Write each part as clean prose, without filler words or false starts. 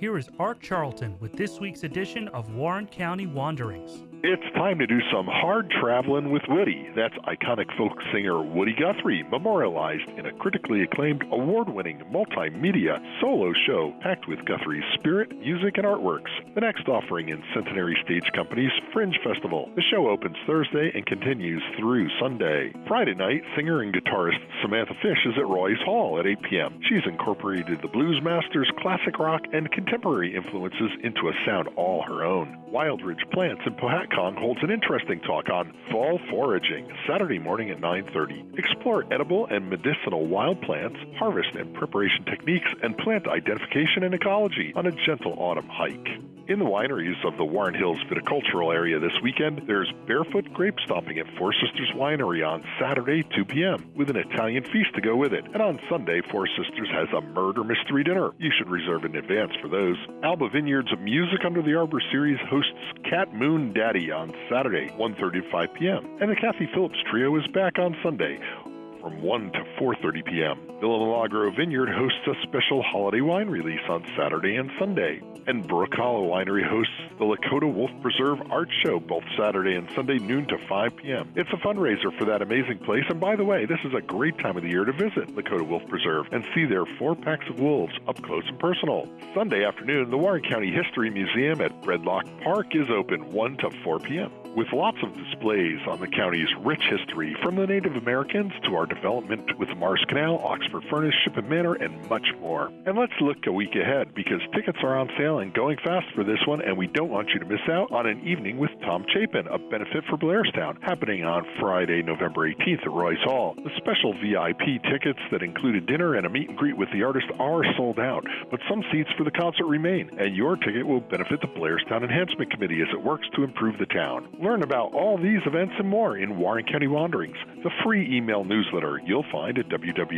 Here is Art Charlton with this week's edition of Warren County Wanderings. It's time to do some hard traveling with Woody. That's iconic folk singer Woody Guthrie, memorialized in a critically acclaimed, award-winning, multimedia solo show packed with Guthrie's spirit, music, and artworks. The next offering in Centenary Stage Company's Fringe Festival. The show opens Thursday and continues through Sunday. Friday night, singer and guitarist Samantha Fish is at Roy's Hall at 8 p.m. She's incorporated the Blues Masters, classic rock, and contemporary influences into a sound all her own. Wildridge Plants in Powhatan holds an interesting talk on fall foraging, Saturday morning at 9:30. Explore edible and medicinal wild plants, harvest and preparation techniques, and plant identification and ecology on a gentle autumn hike. In the wineries of the Warren Hills Viticultural Area this weekend, there's barefoot grape stomping at Four Sisters Winery on Saturday, 2 p.m., with an Italian feast to go with it. And on Sunday, Four Sisters has a murder mystery dinner. You should reserve in advance for those. Alba Vineyard's Music Under the Arbor series hosts Cat Moon Daddy on Saturday, 1:30 to 5 p.m. And the Kathy Phillips Trio is back on Sunday, from 1 to 4:30 p.m. Villa Milagro Vineyard hosts a special holiday wine release on Saturday and Sunday. And Brook Hollow Winery hosts the Lakota Wolf Preserve Art Show both Saturday and Sunday, noon to 5 p.m. It's a fundraiser for that amazing place, and by the way, this is a great time of the year to visit Lakota Wolf Preserve and see their 4 packs of wolves up close and personal. Sunday afternoon, the Warren County History Museum at Redlock Park is open 1 to 4 p.m. with lots of displays on the county's rich history, from the Native Americans to our development with the Mars Canal, Oxford Furnace, Shippen Manor, and much more. And let's look a week ahead, because tickets are on sale and going fast for this one, and we don't want you to miss out on an evening with Tom Chapin, a benefit for Blairstown, happening on Friday, November 18th at Royce Hall. The special VIP tickets that included dinner and a meet and greet with the artist are sold out, but some seats for the concert remain, and your ticket will benefit the Blairstown Enhancement Committee as it works to improve the town. Learn about all these events and more in Warren County Wanderings, the free email newsletter you'll find at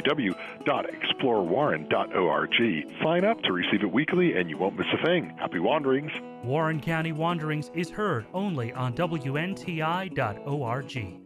www.explorewarren.org. Sign up to receive it weekly and you won't miss a thing. Happy Wanderings! Warren County Wanderings is heard only on WNTI.org.